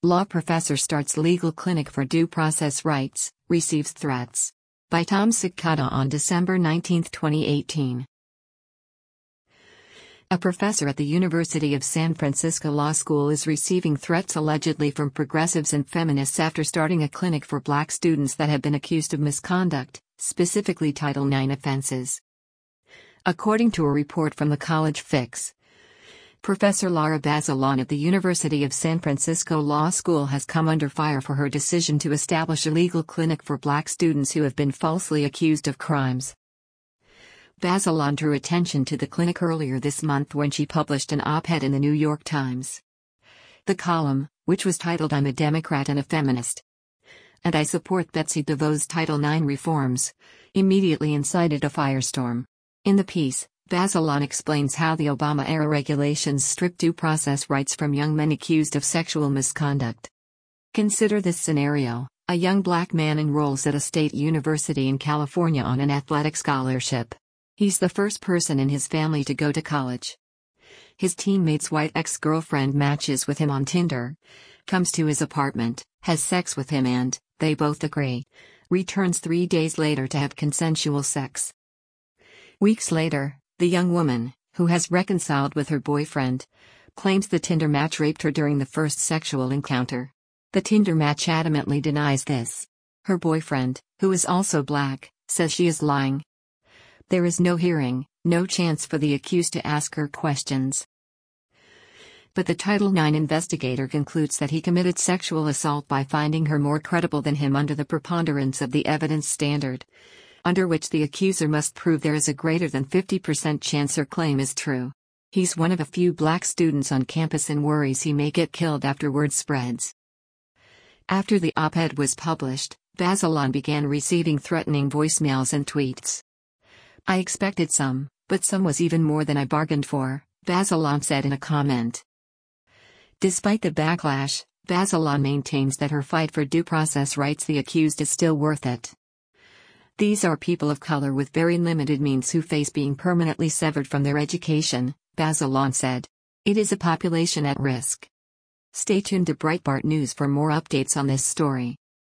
Law professor starts legal clinic for due process rights, receives threats. By Tom Cicada on December 19, 2018. A professor at the University of San Francisco Law School is receiving threats allegedly from progressives and feminists after starting a clinic for black students that have been accused of misconduct, specifically Title IX offenses. According to a report from the College Fix, Professor Lara Bazelon at the University of San Francisco Law School has come under fire for her decision to establish a legal clinic for black students who have been falsely accused of crimes. Bazelon drew attention to the clinic earlier this month when she published an op-ed in the New York Times. The column, which was titled "I'm a Democrat and a Feminist, and I support Betsy DeVos' Title IX reforms," immediately incited a firestorm. In the piece, Bazelon explains how the Obama-era regulations strip due process rights from young men accused of sexual misconduct. Consider this scenario: a young black man enrolls at a state university in California on an athletic scholarship. He's the first person in his family to go to college. His teammate's white ex-girlfriend matches with him on Tinder, comes to his apartment, has sex with him and, they both agree, returns 3 days later to have consensual sex. Weeks later, the young woman, who has reconciled with her boyfriend, claims the Tinder match raped her during the first sexual encounter. The Tinder match adamantly denies this. Her boyfriend, who is also black, says she is lying. There is no hearing, no chance for the accused to ask her questions. But the Title IX investigator concludes that he committed sexual assault by finding her more credible than him under the preponderance of the evidence standard, under which the accuser must prove there is a greater than 50% chance her claim is true. He's one of a few black students on campus and worries he may get killed after word spreads. After the op-ed was published, Bazelon began receiving threatening voicemails and tweets. "I expected some, but some was even more than I bargained for," Bazelon said in a comment. Despite the backlash, Bazelon maintains that her fight for due process rights the accused is still worth it. "These are people of color with very limited means who face being permanently severed from their education," Bazelon said. "It is a population at risk." Stay tuned to Breitbart News for more updates on this story.